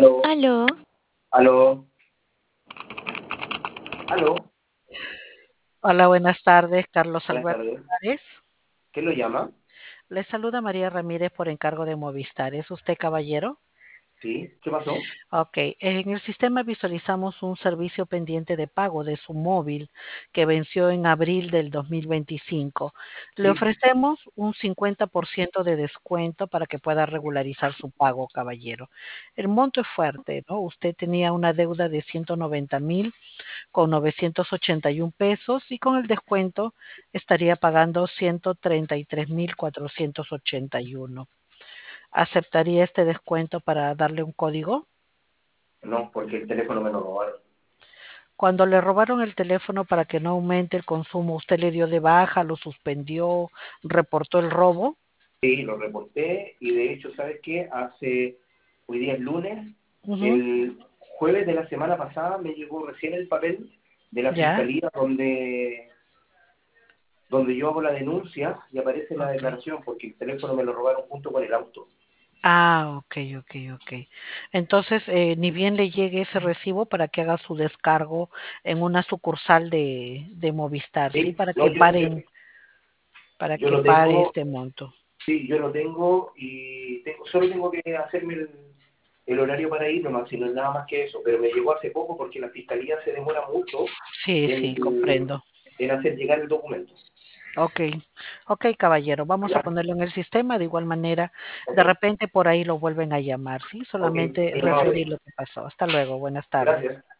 Aló, Aló, aló, aló. Hola, buenas tardes, Carlos Buenas Alberto tardes. Álvarez. ¿Quién lo llama? Le saluda María Ramírez por encargo de Movistar. ¿Es usted caballero? Sí, ¿qué pasó? Ok, en el sistema visualizamos un servicio pendiente de pago de su móvil que venció en abril del 2025. Le Sí, ofrecemos un 50% de descuento para que pueda regularizar su pago, caballero. El monto es fuerte, ¿no? Usted tenía una deuda de 190,000 con 981 pesos y con el descuento estaría pagando 133,481. ¿Aceptaría este descuento para darle un código? no, porque el teléfono me lo robaron. Cuando le robaron el teléfono para que no aumente el consumo, ¿usted le dio de baja, lo suspendió, reportó el robo? Sí, lo reporté y de hecho, ¿sabes qué? Hoy día es lunes, Ujú. el jueves de la semana pasada me llegó recién el papel de la Ya, fiscalía donde yo hago la denuncia y aparece la ok. declaración porque el teléfono me lo robaron junto con el auto. Ah, ok, ok, ok. Entonces, ni bien le llegue ese recibo para que haga su descargo en una sucursal de Movistar, ¿sí? Sí, no, Para yo que lo pare tengo. este monto. Sí, yo lo tengo y solo tengo que hacerme el horario para ir nomás, si no es nada más que eso. Pero me llegó hace poco porque la fiscalía se demora mucho Sí, en, sí, comprendo. en hacer llegar el documento. Ok, ok, caballero, vamos a ¿Ya? ponerlo en el sistema. De igual manera, Ok, de repente por ahí lo vuelven a llamar, ¿sí? ok, Solamente muy referir amable. lo que pasó. Hasta luego, buenas tardes. Gracias.